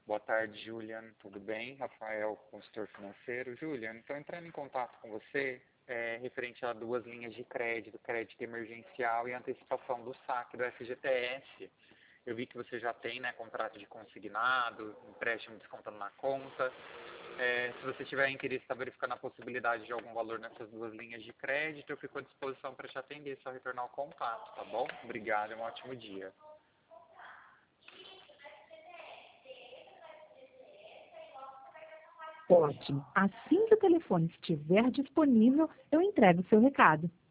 Boa tarde, Julian. Tudo bem? Rafael, consultor financeiro. Julian, estou entrando em contato com você referente a duas linhas de crédito emergencial e antecipação do saque do FGTS. Eu vi que você já tem, né, contrato de consignado, empréstimo descontando na conta. Se você tiver interesse em estar verificando a possibilidade de algum valor nessas duas linhas de crédito, eu fico à disposição para te atender, só retornar o contato, tá bom? Obrigado, um ótimo dia. Ótimo. Assim que o telefone estiver disponível, eu entrego o seu recado.